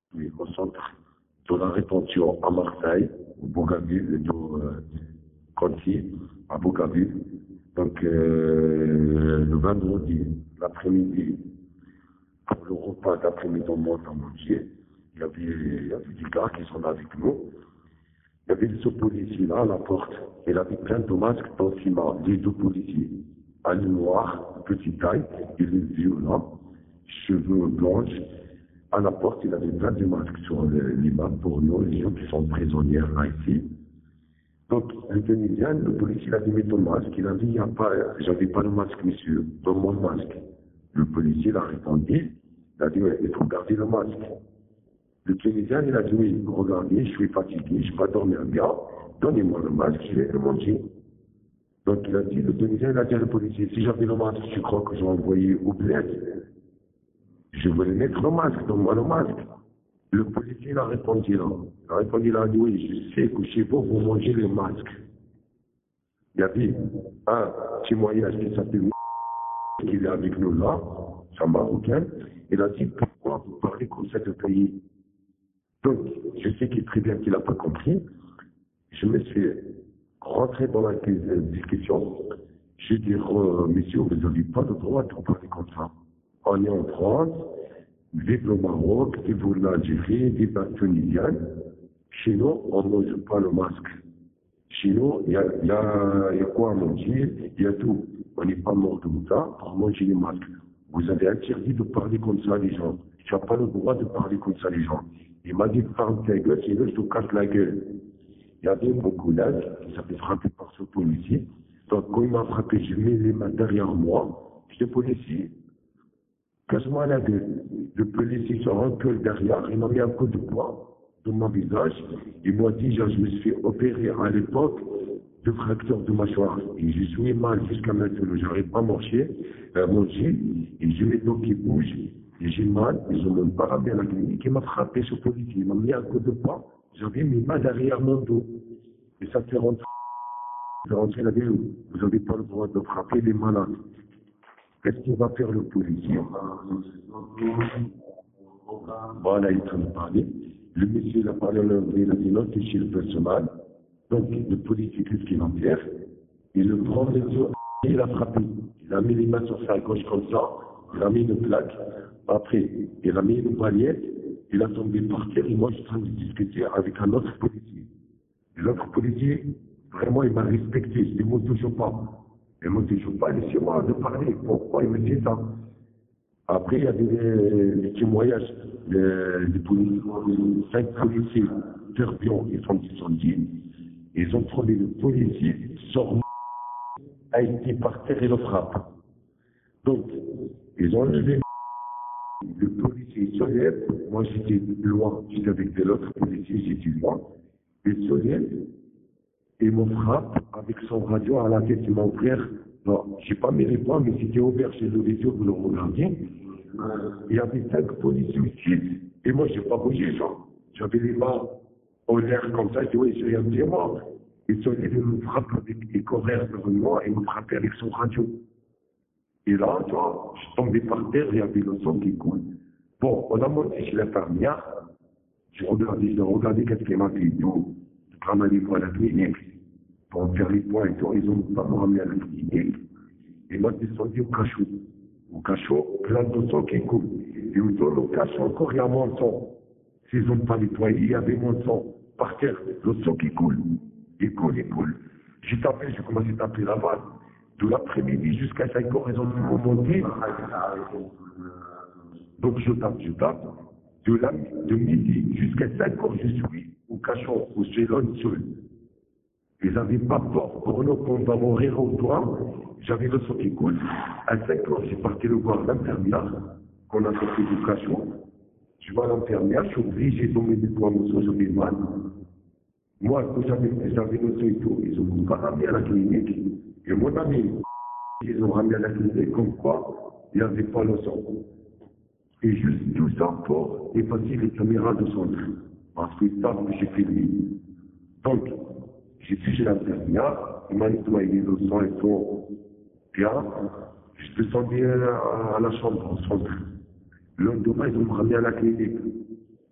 Oui, au centre de la rétention à Marseille, au Bougainville, Conti, à Bougainville. Donc, le vendredi, l'après-midi, pour le repas d'après-midi, on monte à manger. Il y avait des gars qui sont là avec nous. Il y avait ce policier là à la porte. Il avait plein de masques d'anti-mal, les deux policiers. Un noir, petite taille, il est violent, cheveux blancs. À la porte, il avait plein de masques sur l'imam pour nous, les gens qui sont prisonniers là ici. Donc, le Tunisien, le policier, il a dit, mets ton masque. Il a dit, j'avais pas de masque, monsieur, donne mon masque. Le policier, il a répondu, il a dit, ouais, il faut garder le masque. Le Tunisien, il a dit, oui, regardez, je suis fatigué, je ne vais pas dormir bien, donnez-moi le masque, je vais le manger. Donc, il a dit, le Tunisien, il a dit à le policier, si j'avais le masque, tu crois que j'ai envoyé au bled? Je voulais mettre le masque, donne-moi le masque. Le policier, il a répondu là. Il a répondu là, il a dit, oui, je sais que chez vous, vous mangez les masques. Il y avait un témoignage qui s'appelle qui est avec nous là, c'est un Marocain. Il a dit, pourquoi vous parlez comme ça de pays? Donc, je sais qu'il est très bien qu'il n'a pas compris. Je me suis rentré dans la discussion. Je dis, messieurs, vous n'avez pas le droit de parler comme ça. On est en France, vive le Maroc, vive l'Algérie, vive la Tunisienne. Chez nous, on ne mange pas le masque. Chez nous, il y a quoi à manger, il y a tout. On n'est pas mort de ça pour manger les masques. Vous avez interdit de parler comme ça les gens. Tu n'as pas le droit de parler comme ça les gens. Il m'a dit, ferme ta gueule, sinon je te casse la gueule. Il y avait mon collègue qui s'est fait frapper par ce policier. Donc quand il m'a frappé, je mets les mains derrière moi. Je dis, policier, casse-moi la gueule. Le policier se recule derrière, il m'a mis un coup de poing dans mon visage. Il m'a dit, je me suis fait opérer à l'époque de fracture de mâchoire. Et je suis mal jusqu'à maintenant. Je n'arrive pas à manger, et j'ai les dos qui bougent. Et j'ai mal, et je ne me pas ramené à la clinique. Il m'a frappé ce policier. Il m'a mis un coup de poing. J'avais mes mains derrière mon dos. Et ça fait rentrer. La vie, vous n'avez pas le droit de frapper les malades. Qu'est-ce qu'il va faire le policier? Voilà, il est en train de parler. Le monsieur, il a parlé en anglais, il a dit non, c'est chez le personnel. Donc, le policier, qu'est-ce qu'il va faire? Il le prend les yeux, il a frappé. Il a mis les mains sur sa gauche comme ça, il a mis une plaque. Après, il a mis une balayette, il a tombé par terre, et moi, je suis en train de discuter avec un autre policier. Et l'autre policier, vraiment, il m'a respecté. Je ne me touche pas. Il ne me touche pas, laissez-moi de parler. Pourquoi il me dit ça? Après, il y avait des témoignages, les 5 policiers turbions, ils sont descendus. Ils ont trouvé le policier, sort, a été par terre et le frappe. Donc, ils ont levé le policier se lève. Moi, j'étais loin, j'étais avec l'autre policier, j'étais loin. Il se lève et me frappe avec son radio à la tête de mon frère. Non, je n'ai pas mis les points, mais c'était ouvert chez le vidéo, vous le regardiez. Il y avait 5 policiers ici, et moi, je n'ai pas bougé, genre. J'avais les mains en l'air comme ça, je dis, oui, je rien de moi. Il se lève et me frappe avec les corrères devant moi, et me frappait avec son radio. Et là, tu vois, je suis tombé par terre, il y avait le sang qui coule. Bon, on a monté chez l'infirmière. Je regardais qu'est-ce qu'il m'a fait. Je ramenais à la clinique pour faire les points et tout. Ils ont pas me ramené à la clinique. Et moi, descendu au cachot. Au cachot, plein de sang qui coule. Et autour du cachot, encore, il y a mon sang. S'ils n'ont pas nettoyé, il y avait mon sang par terre. Le sang qui coule. Il coule, il coule. J'ai commencé à taper la balle. De l'après-midi jusqu'à 5 heures, ils ont pu remonter. Donc je tape. De midi jusqu'à 5 heures, je suis au cachot, au célone seul. Ils n'avaient pas peur pour nous qu'on va mourir au toit. J'avais le sang qui coule. À 5 heures, j'ai parti le voir l'infirmière qu'on a sorti du cachot. Je vois l'infirmière, je suis obligé de mettre des doigts sur les mains. Moi, quand j'avais le sang et tout, ils ont pas ramené à la clinique. Et mon ami, ils ont ramené à la clinique comme quoi il n'y avait pas le sang. Et juste tout ça pour effacer les caméras de centre. Parce qu'ils savent que j'ai filmé. Donc, j'ai fait chez l'infirmière, il m'a nettoyé le sang et tout. Bien, je descendais à la chambre, au centre. Le lendemain, ils ont me ramené à la clinique.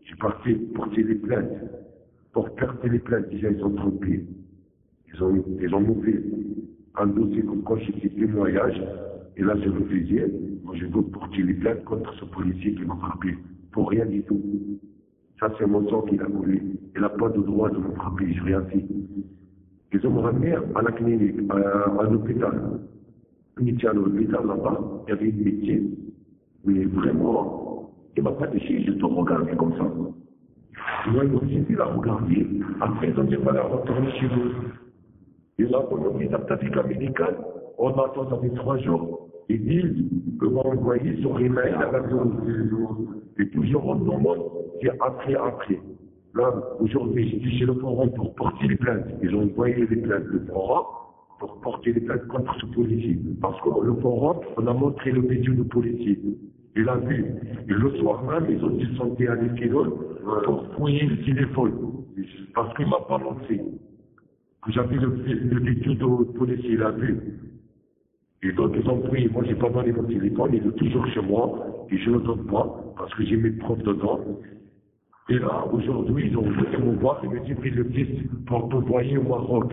J'ai parti porter les plaintes. Pour porter les plaintes, déjà, ils ont trompé. Ils ont monté un dossier comme quand j'étais témoignage. Et là, j'ai refusé. Moi, je veux porter les plaintes contre ce policier qui m'a frappé. Pour rien du tout. Ça, c'est mon sang qu'il a coulé. Il n'a pas de droit de me frapper. Je n'ai rien fait. Ils ont me ramené à la clinique, à l'hôpital. On était à l'hôpital là-bas. Il y avait une médecine. Mais vraiment, il ne m'a pas déchiré. Je te regardais comme ça. Moi, j'ai dit la regarder. Après, ils ont dit voilà, retournez chez vous. Et là, on a mis un certificat médical. On attend, ça fait 3 jours. Ils disent que vont envoyer sur email à la et toujours on demande, c'est après. Là, aujourd'hui, j'étais chez le forum pour porter les plaintes. Ils ont envoyé les plaintes du forum pour porter les plaintes contre ce policier. Parce que le forum, on a montré le vidéo du policier. Il a vu. Et le soir même, ils ont descendu à l'équilon pour fouiller le téléphone. Parce qu'il ne m'a pas lancé. J'avais le vidéo du policier, il a vu. Et donc, ils ont pris, moi, j'ai pas donné mon téléphone, il est toujours chez moi, et je ne le donne pas, parce que j'ai mis le prof dedans. Et là, aujourd'hui, ils ont voulu me voir, et me dit, pris le test pour t'envoyer au Maroc.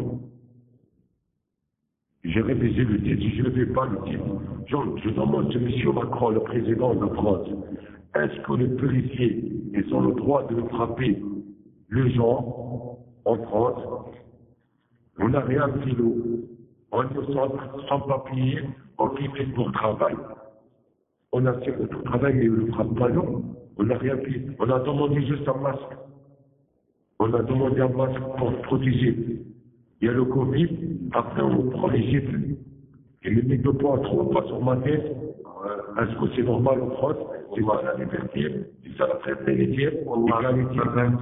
J'ai révisé le titre, je ne fais pas le titre. Je demande à M. Macron, le président de France, est-ce que les policiers, ils ont le droit de frapper les gens en France? On n'a rien fait, nous. On est sans papier, on fait pour travail. On a fait notre travail, mais on ne frappe pas, non. On n'a rien fait. On a demandé juste un masque. On a demandé un masque pour protéger. Il y a le Covid, après on prend les gifles. Et les mecs de poids trop pas sur ma tête. Est-ce que c'est normal en France? C'est pas la liberté, c'est ça la fraternité, l'égalité.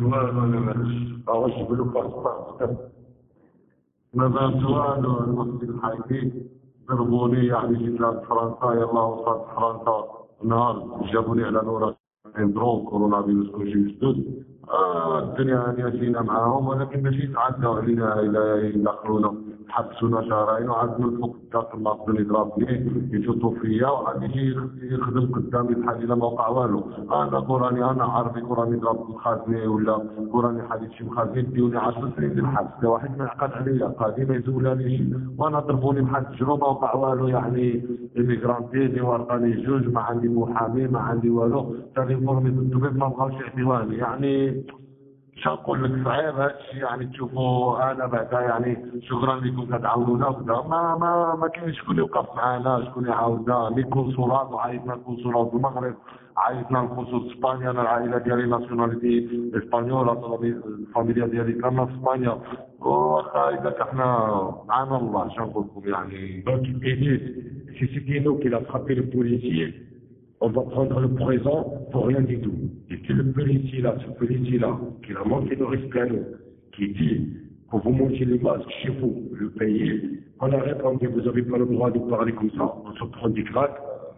Alors je veux le passeport. مثلا سؤال المسجد الحاكي ضربوني يعني جيت لعند فرنسا يلا وصلت فرنسا نهار جابوني على نورا درون كورونا فيروس كلشي مسدود الدنيا هانيه جينا معاهم ولكن ماشي تعداو علينا الى يدخلونا حبسونا شهرين وعاد من فوق الدار الناقد يضربني يشوطوا فيا وعاد يجي يخدم قدامي بحال الا ما وقع والو انا كوراني انا عربي كوراني ضربت مخازني ولا كوراني حديت شي مخازن ديوني 10 سنين ديال الحبس واحد ما يعقل عليا قاضي ما يزولانيش وانا ضربوني بحال التجربه وقع والو يعني ايميغرانتي ورقاني جوج ما عندي محامي ما عندي والو تليفوني الطبيب ما بغاوش يعطيواني يعني شنو نقول لك صعيب هادشي يعني تشوفوا انا بعدا يعني شكرا لكم كتعاونونا وكذا ما كاينش شكون يوقف معنا شكون يعاوننا لي كونسولات وعيطنا الكونسولات المغرب عيطنا لكونسول اسبانيا انا العائله ديالي ناسيوناليتي اسبانيولا الفاميليا ديالي كامله في اسبانيا واخا اذا حنا معنا الله شنو نقول لكم يعني. Donc ils disent, si c'était nous qui l'a frappé le policier, on va prendre le présent pour rien du tout. Et c'est le policier-là, ce policier-là, qui a manqué de respect à nous, qui dit que vous mangez les masques chez vous, le payer, on a répondu, vous n'avez pas le droit de parler comme ça, on se prend des claques,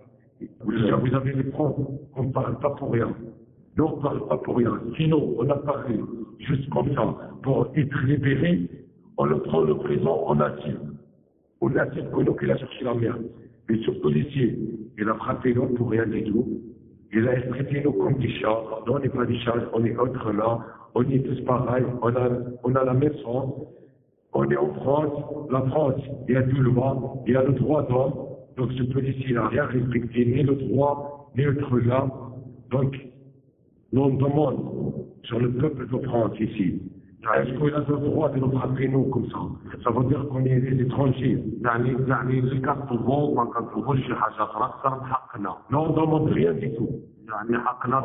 vous avez les preuves, on ne parle pas pour rien. Non, on ne parle pas pour rien. Sinon, on a parlé juste comme ça, pour être libéré, on le prend le présent, on attire. On attire que nous qu'il a cherché la merde. Et ce policier, il a frappé nous pour rien du tout. Il a traité nous comme des chats. Non, on n'est pas des chats, on est autres là. On est tous pareils. On a la même sang. On est en France. La France, il y a du loi, il y a le droit d'homme. Donc ce policier n'a rien respecté, ni le droit, ni être là. Donc, nous on demande sur le peuple de France ici. Est-ce qu'on a le droit de nous frapper nous comme ça? Ça veut dire qu'on est des étrangers. يعني اللي كنطلبوا ما كنطلبوش شي حاجه اخرى اكثر من حقنا. Non, on demande rien du tout. يعني حقنا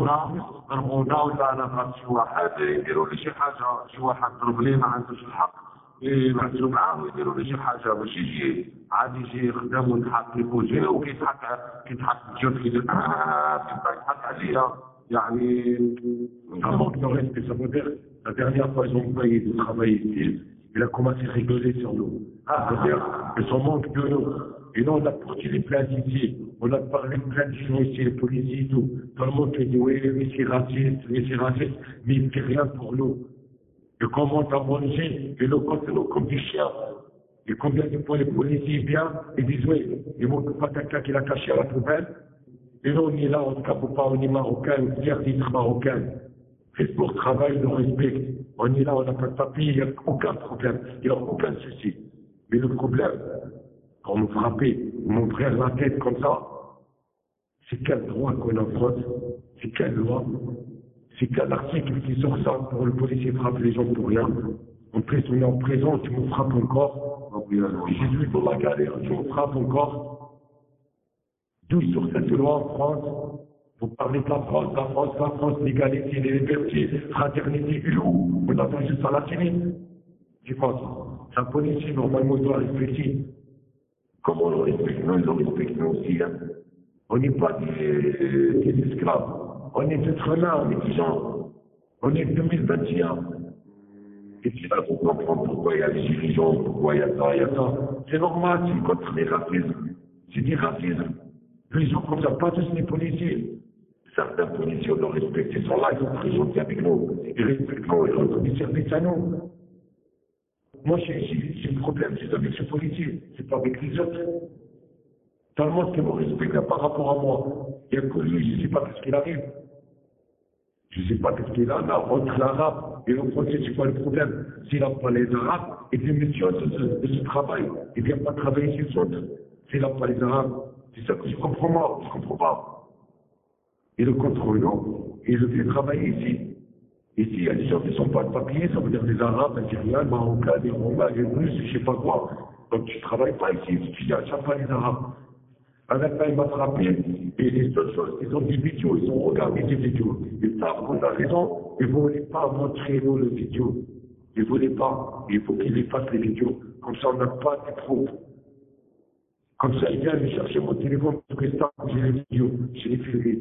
ضربونا ولا انا غاد شي واحد يديروا لي شي حاجه شي واحد ضرب لي ما عندوش الحق يبعثوا معاه ويديروا لي شي حاجه باش يجي عاد يجي يخدم ويتحط لي بوجهي كيتحط الجوف كيدير كيتحط عليا يعني. Un manque de respect, ça veut dire, la dernière fois ils ont payé de travailler ici, il a commencé à rigoler sur nous. Ça veut dire, ils sont manque de nous. Et nous, on a porté les plaintes ici, on a parlé de plein de gens ici, les policiers et tout. Tout le monde te dit, oui, c'est raciste, mais il ne fait rien pour nous. Ils commencent à manger, et nous comptent nous comme des chiens. Et combien de fois les policiers viennent, ils disent, oui, ils ne montrent pas quelqu'un qui l'a caché à la poubelle. Et nous, on est là, on ne capote pas, on est marocain, on est fiers d'être marocain. Facebook travaille, nous respecte. On est là, on n'a pas de papier, il n'y a aucun problème, il n'y a aucun souci. Mais le problème, quand me frapper, montrer la tête comme ça, c'est quel droit qu'on affronte? C'est quelle loi? C'est quel article qui sort ça pour le policier frappe les gens pour rien? En plus, on est en prison, tu me frappes encore. Je suis pour la galère, tu me frappes encore. D'où sur cette loi en France? Vous parlez de la France, l'égalité, les libertés, fraternité, et où? On attend juste à la télé. Tu penses? C'est un policier, normalement, il doit respecter. Comment on le respecte? Nous, ils le respectent nous aussi. Hein. On n'est pas des esclaves. On est des êtres humains, on est des gens. On est 2021. Et c'est là qu'on comprend pourquoi il y a les gilets jaunes, pourquoi il y a ça, il y a ça. C'est normal, c'est contre les racismes. C'est du racisme. Les gens comme ça, pas tous les policiers. Certains policiers, on le respecte, ils sont là, ils sont très gentils avec nous. Ils respectent nous, ils rendent des services à nous. Moi, j'ai un problème, c'est avec ce policier, c'est pas avec les autres. Tout le monde qui me respecte par rapport à moi. Il n'y a que lui, je ne sais pas ce qu'il arrive. Je ne sais pas ce qu'il a là, entre l'arabe et le français, c'est quoi le problème? S'il n'a pas les arabes, et puis monsieur de ce travail, il ne vient pas travailler chez les autres. S'il n'a pas les arabes, c'est ça que je comprends pas, je comprends pas. Et le contrôle, non, et le fait travailler ici. Ici, il y a des gens qui ne sont pas de papier, ça veut dire des arabes, algériens, marocains, des roumains, des russes, je ne sais pas quoi. Donc tu ne travailles pas ici, tu n'y achètes pas les arabes. Un matin, il m'a frappé, et les seules choses, ils ont des vidéos, ils ont regardé des vidéos. Ils savent qu'on a raison, ils ne voulaient pas montrer nous le vidéo. Ils ne voulaient pas. Il faut qu'ils fassent les vidéos. Comme ça, on n'a pas de preuves. Comme ça, ils viennent chercher mon téléphone pour que j'ai les vidéos, j'ai les filmés.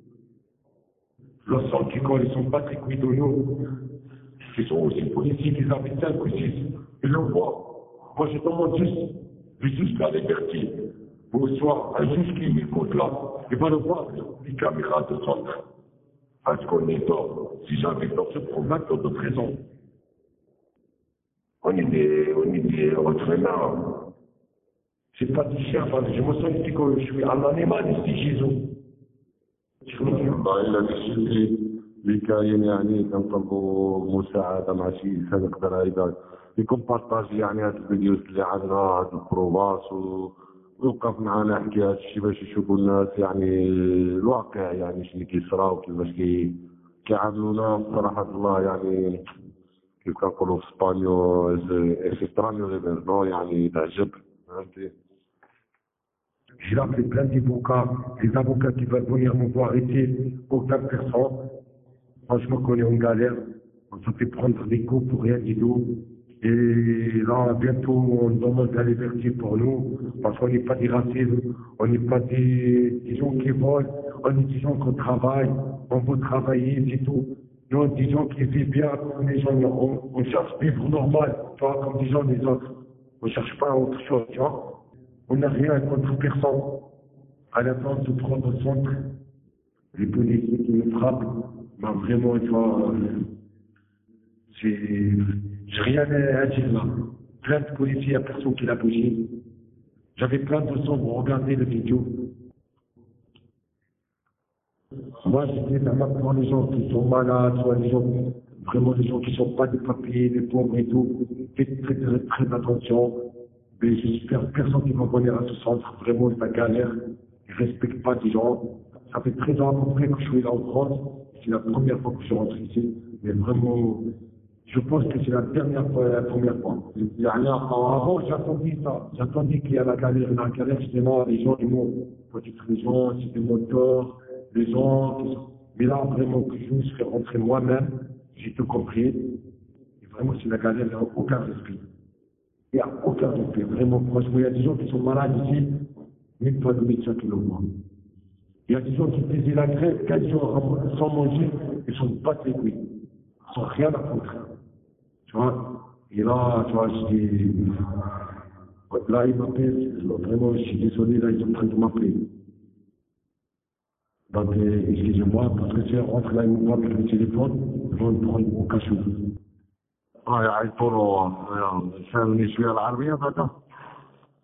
Le sang qui colle, ils ne sont pas très cuidonneux. Ils sont aussi policiers, ils avaient 5 ou 6. Ils le voient. Moi, je demande juste la liberté. Au soir, un juge qui m'écoute là, il va le voir sur les caméras de centre. Est-ce qu'on est tort? Si j'avais tort, je prends 20 ans de prison. On est des entraîneurs. C'est pas du chien, je me sens ici que je suis un animal ici, Jésus. والله إلا اللي كاين يعني كنطلبوا مساعدة مع شي إنسان يقدر هيدا يكون بارطاجي يعني هاد الفيديوز اللي عندنا هاد البروفاس ويوقف معنا يحكي هاد الشيء باش يشوفوا الناس يعني الواقع يعني شنو كيصرا وكيفاش كيعاملونا بصراحة الله يعني كيف كنقولوا في اسبانيول اكسترانيو ليبرنو يعني تعجب فهمتي. J'ai appelé plein d'avocats, les avocats qui veulent venir me voir ici, aucun personne. Franchement, qu'on est en galère, on se fait prendre des coups pour rien du tout. Et là, bientôt, on demande la liberté pour nous, parce qu'on n'est pas des racistes, on n'est pas des gens qui volent, on est des gens qui travaillent, on veut travailler, c'est tout. Nous, on est des gens qui vivent bien, comme les gens, on cherche à vivre normal, tu vois, comme des gens les autres. On ne cherche pas autre chose, tu vois. On n'a rien contre personne. À la fin, de prendre au centre, les policiers qui nous frappent, ben vraiment, tu vois, j'ai rien à dire là. Plein de policiers, il n'y a personne qui l'a bougé. J'avais plein de sang pour regarder la vidéo. Moi, j'étais là pour les gens qui sont malades, soit les gens, vraiment les gens qui ne sont pas des papiers, des pauvres et tout. Faites très attention. Mais j'espère personne qui va venir à ce centre, vraiment, c'est la galère. Ils ne respectent pas les gens. Ça fait 13 ans à peu près que je suis là en France. C'est la première fois que je rentre ici. Mais vraiment, je pense que c'est la première fois. Avant, j'attendais ça. J'attendais qu'il y a la galère. La galère, c'était là, les gens, ils m'ont peut-être les gens, c'était mon tort, les gens. Mais là, vraiment, que je me suis fait rentrer moi-même, j'ai tout compris. Et vraiment, c'est la galère, il n'y a aucun respect. Il n'y a aucun respect. Vraiment, franchement, il y a des gens qui sont malades ici, même pas de médecin qui le voit. Il y a des gens qui faisaient la grève 4 jours sans manger, ils sont pas de couilles. Ils sont rien à foutre. Tu vois? Et là, tu vois, je dis, là, ils m'appellent, vraiment, je suis désolé, là, ils sont en train de m'appeler. Donc, excusez-moi, parce que si on rentre là, ils me voient avec le téléphone, ils vont me prendre au cachot. يعيطوا يفهمني شويه العربيه بعدا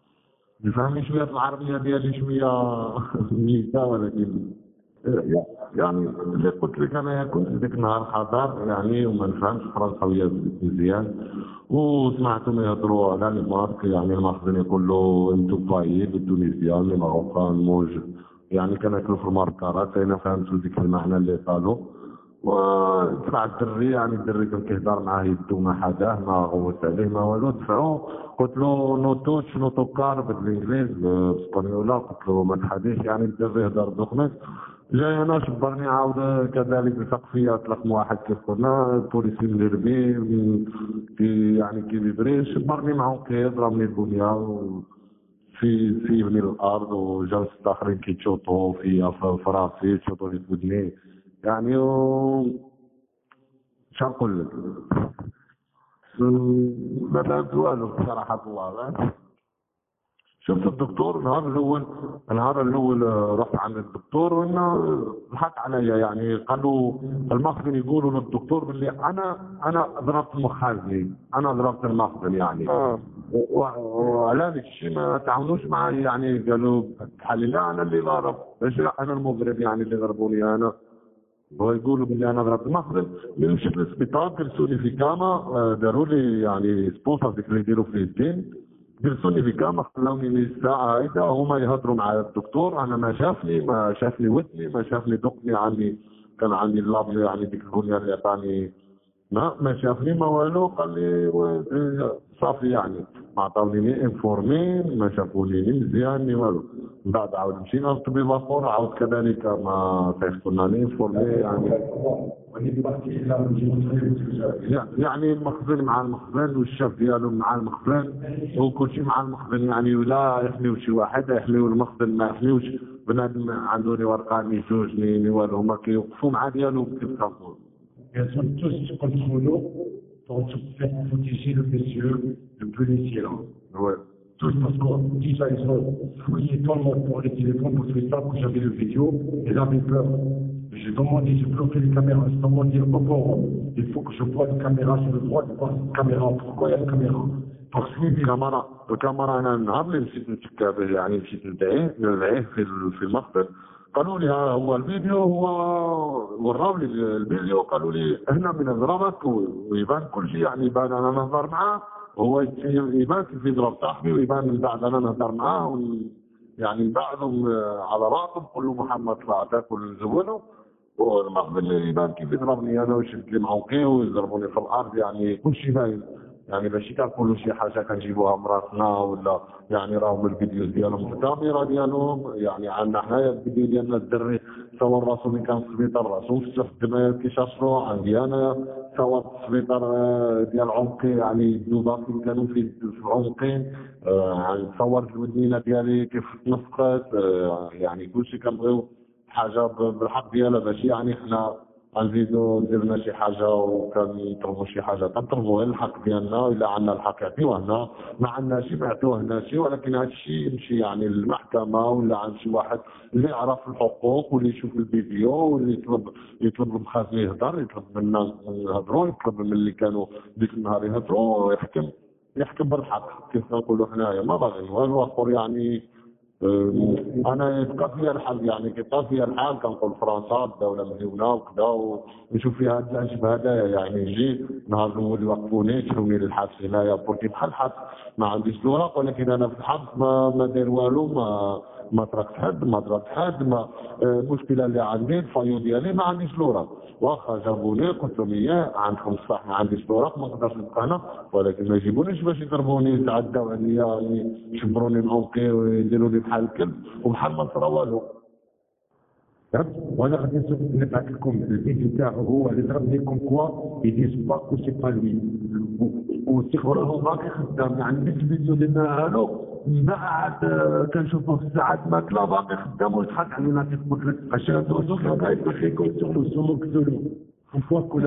يفهمني شويه العربيه ديالي شويه ميته ولكن يعني اللي قلت لك انا كنت ذاك النهار حاضر يعني وما نفهمش فرنساويه مزيان، وسمعتهم يهضروا على لي مارك، يعني المخزن يقول له انتو بايي التونسيان لي ماروكان موج، يعني كناكلوا في الماركارات. انا فهمت ذيك المعنى اللي قالوا. وطلع الدري، يعني الدري كان كيهضر معاه يدو ما حداه ما غوت عليه ما والو، دفعوه قلت له نو توتش نو توكار بالانجليز بالاسبانيولا، قلت له ما تحاديش، يعني الدري هضر دوخنك. جاي انا شبرني عاود كذلك بسقفيه طلق واحد كيف قلنا بوليسي مغربي كي يعني كي بيبري، شبرني معه كيضربني البنيه في يبني الارض، وجالس الاخرين كيتشوطوا في راسي تشوطوا في ودني يعني شنو نقول لك. ما فهمت والو بصراحه الله. شفت الدكتور النهار الاول رحت عند الدكتور وانا ضحك عليا، يعني قالوا المخزن يقولوا للدكتور باللي انا ضربت المخازني، انا ضربت المخزن يعني. وعلى هذا الشيء ما تعاونوش معي، يعني قالوا بحال لا انا اللي ضرب، ليش لا انا المضرب يعني اللي ضربوني انا، ويقولوا باللي انا ضربت المخزن. من مشيت للسبيطار جلسوني في كاما، داروا لي يعني سبونسر ديك اللي يديروا في الدين، جلسوني في كاما خلوني الساعه هيدا هما يهضروا مع الدكتور. انا ما شافني ودني، ما شافني دقني، عندي كان عندي اللابل يعني ديك البنيه اللي عطاني، ما شافني ما والو، قال لي صافي يعني ما عطاوني انفورمين، ما شافوني مزيان والو. من بعد عاود مشينا للطبيب اخر عاود كذلك ما صيفطنا لي انفورمي يعني المخزن مع المخزن والشاف ديالو مع المخزن وكل شيء مع المخزن، يعني ولا يحميو شي واحد يحميو المخزن ما يحميوش بنادم عنده لي ورقه يجوجني والو، هما كيوقفوا مع ديالو كيتخافوا. Elles sont tous contre nous pour se faire protéger le monsieur, le policier là. Ouais. Tous parce que déjà ils ont fouillé tout le monde pour les téléphones, pour tout ça, que j'avais le vidéo, et là j'ai peur. J'ai demandé, j'ai bloqué les caméras, j'ai demandé au bon, il faut que je vois les caméras sur le droit de voir les caméras. Pourquoi il y a les caméras? Parce que الكاميرا انا النهار اللي مشيت نتكاب يعني مشيت ندعيه في المخبر، قالوا لي ها هو الفيديو، هو وراو لي الفيديو، قالوا لي هنا من ضربك ويبان كل شيء، يعني يبان انا نهضر معاه، هو يبان كيف يضرب صاحبي، ويبان من بعد انا نهضر معاه يعني من بعدهم على راسهم كله محمد طلع تاكل نزوله، والمخبر يبان كيف يضربني انا ويشد لي معوقي ويضربوني في الارض، يعني كل شيء باين. يعني ماشي كنقولوا شي حاجه كنجيبوها مراسنا ولا يعني راهم الفيديو ديالهم في الكاميرا ديالهم، يعني عندنا حنايا الفيديو ديالنا الدري صور راسو ملي كان في السبيطار راسو مفتوح الدماغ كيشاشرو، عندي انا صور السبيطار ديال عنقي، يعني الدوبا كانوا في عنقي، صور الودنينه ديالي كيف تنفقت، يعني كلشي كنبغيو حاجه بالحق ديالها، ماشي يعني حنا غنزيدو درنا شي حاجه وكنطلبوا شي حاجه، كنطلبوا غير الحق ديالنا، الا عندنا الحق يعطيوه لنا، ما عندناش ما يعطيوه لناش، ولكن هذا الشيء يمشي يعني للمحكمه ولا عند شي واحد اللي يعرف الحقوق واللي يشوف الفيديو واللي يطلب المخازن يهضر، يطلب منا نهضروا، يطلب من اللي كانوا ديك النهار يهضروا، يحكم بالحق كيف نقولوا حنايا، ما باغيين والو اخر يعني. انا يبقى فيها الحال، يعني كيبقى فيها الحال كنقول فرنسا الدوله مليونه وكذا، ونشوف فيها هاد العجب هذايا، يعني نجي نهار الاول يوقفوني يشروني للحبس هنايا بورتي بحال الحبس، ما عنديش الوراق، ولكن انا في الحبس ما داير والو، ما تركت حد، ما ضربت حد، ما المشكله اللي عندي الفايو ديالي ما عنديش الوراق، واخا جابوني قلت لهم اياه عندكم الصح ما عنديش الوراق ما نقدرش نبقى هنا، ولكن ما يجيبونيش باش يضربوني يتعداو عليا يشبروني العنقي ويديروا لي بحال الكلب وبحال ما صرا والو. وانا غادي نبعث لكم الفيديو تاعو هو اللي ضربني كوم كوا يدير باك وسي با لوي، وتيخبروا باقي خدام، ما عنديش الفيديو اللي نهالو من بعد كنشوفوه في الساعات ماكله باقي خدام ويضحك علينا كيقول لك عشان دوزو كاين باقي سولو سومو كتولو فوا كنا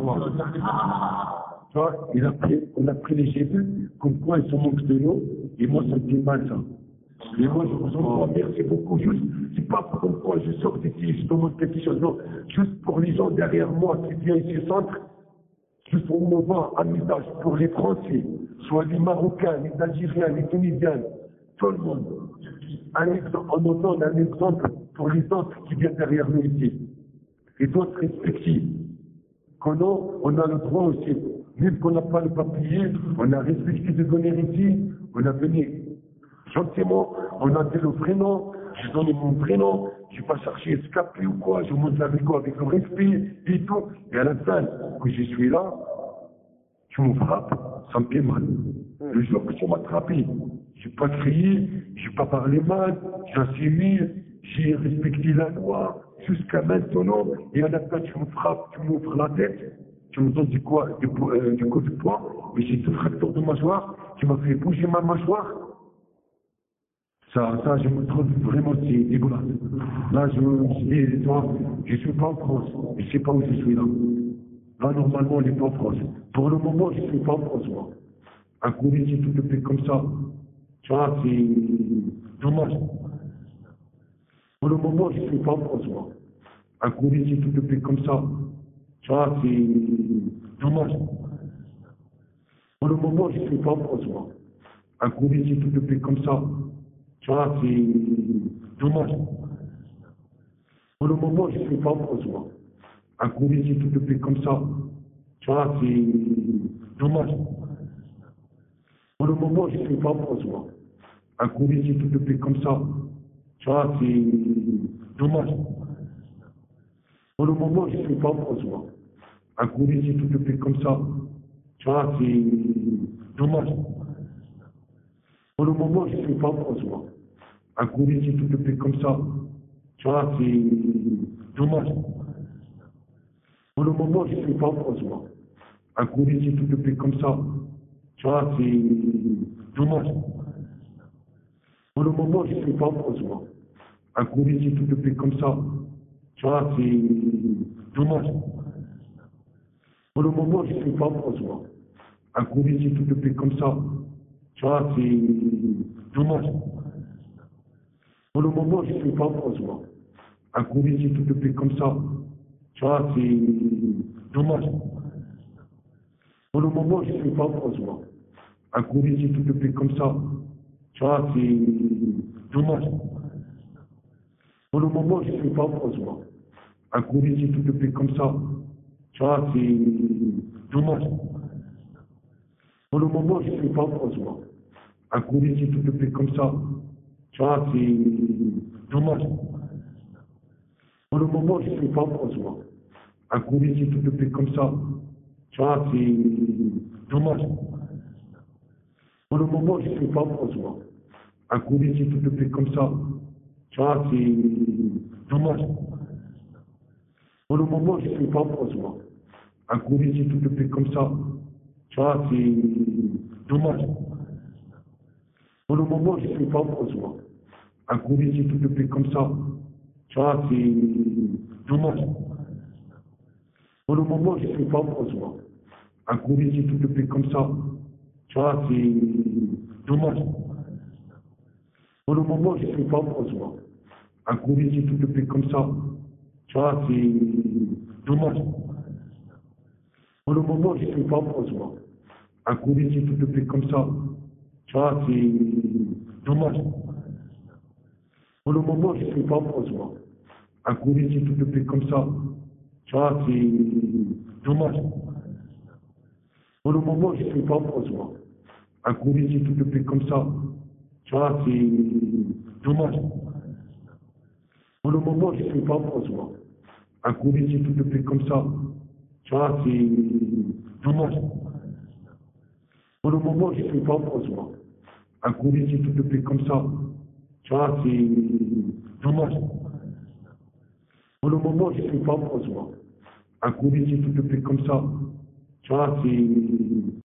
il a pris les GP, comme quoi ils sont monstrueux, et moi ça me fait mal ça. Et moi je vous envoie merci beaucoup, juste, c'est pas comme quoi je sors d'ici, je demande quelque chose, non, juste pour les gens derrière moi qui viennent ici au centre, juste pour me voir un message pour les Français, soit les Marocains, les Algériens, les Tunisiens, tout le monde. On nous donne un exemple pour les autres qui viennent derrière nous ici. il doit être respecté. On a le droit aussi, même qu'on n'a pas le papier, on a respecté de venir ici, on a venu gentiment, on a dit le prénom, j'ai donné mon prénom, je ne vais pas chercher à escaper ou quoi, je monte avec quoi, avec le respect et tout. Et à la fin, que je suis là, tu me frappes, ça me fait mal. Le jour que tu m'as attrapé, je n'ai pas crié, je n'ai pas parlé mal, j'ai assumé, j'ai respecté la loi jusqu'à maintenant. Et à la fin, tu me frappes, tu m'ouvres la tête, tu me donnes du coup de poing, et j'ai deux fractures de mâchoire, tu m'as fait bouger ma mâchoire. Ça, je me trouve vraiment dégueulasse. Là, je dis, toi, je ne suis pas en France, je ne sais pas où je suis là. Là, normalement, on n'est pas en France. Pour le moment, je ne suis pas en France, moi. Un courrier, si tout te fait comme ça, tu vois, c'est dommage. Pour le moment, je ne suis pas en France, moi. Un courrier, si tout te fait comme ça, tu vois, c'est dommage. Pour le moment, je ne suis pas en France, moi. Un courrier, si tout te fait comme ça, tu vois, c'est dommage. Pour le moment, je ne suis pas en France, moi. Un courrier, si tout te fait comme ça, tu vois, c'est dommage. Pour le moment, je ne suis pas en France, moi. Un courrier, si tout te fait comme ça, tu vois, c'est dommage. Pour le moment, je ne suis pas en France, moi. Un courrier, si tout te fait comme ça, tu vois, c'est dommage. Pour le moment, je ne suis pas en France, moi. Un courrier, si tout te fait comme ça, tu vois, c'est dommage. Pour le moment, je ne suis pas en France, moi. Un courrier, si tout te fait comme ça, tu vois, c'est dommage. Pour le moment, je ne suis pas en France, moi. Un courrier, si tout te fait comme ça, tu vois, c'est dommage. Pour le moment, je ne suis pas en France, moi. Un courrier, si tout te fait comme ça, tu vois, c'est dommage. Pour le moment, je ne suis pas en France, moi. Un courrier, si tout te fait comme ça, tu vois, c'est dommage. Pour le moment, je ne suis pas en France, moi. Un courrier, si tout te fait comme ça, tu vois, c'est dommage. Pour le moment, je ne suis pas en France, moi. Un courrier, si tout te fait comme ça, tu vois, c'est dommage. Pour le moment, je ne suis pas en France, moi. Un courrier, si tout te fait comme ça, tu vois, c'est dommage. Pour le moment, je ne suis pas en France, moi. Un courrier, si tout te fait comme ça, tu vois, c'est dommage. Pour le moment, je ne suis pas en France, moi. Un courrier, si tout te fait comme ça, tu vois, c'est dommage. Pour le moment, je ne suis pas en France, moi. Un courrier, si tout te fait comme ça, tu vois, c'est dommage. Pour le moment, je ne suis pas en France, moi. Un courrier, si tout te fait comme ça, tu vois, c'est dommage. Pour le moment, je ne suis pas en France, moi. Un courrier, si tout te fait comme ça, tu vois, c'est dommage. Pour le moment, je ne suis pas en France, moi. Un courrier, si tout te fait comme ça, tu vois, c'est dommage. Pour le moment, je ne suis pas en France, moi. Un courrier, si tout te fait comme ça, tu vois, c'est dommage. Pour le moment, je ne suis pas en France, moi. Un courrier, si tout te fait comme ça, tu vois, c'est dommage. Pour le moment, je ne suis pas en France, moi. Un courrier, si tout te fait comme ça, tu vois, c'est dommage. Pour le moment, je ne suis pas en France, moi. Un courrier, si tout te fait comme ça, tu vois, c'est dommage. Pour le moment, je ne suis pas en France, moi. Un courrier, si tout te fait comme ça, tu vois, c'est dommage. Pour le moment, je ne suis pas en France, moi. Un courrier, si tout te fait comme ça, tu vois, c'est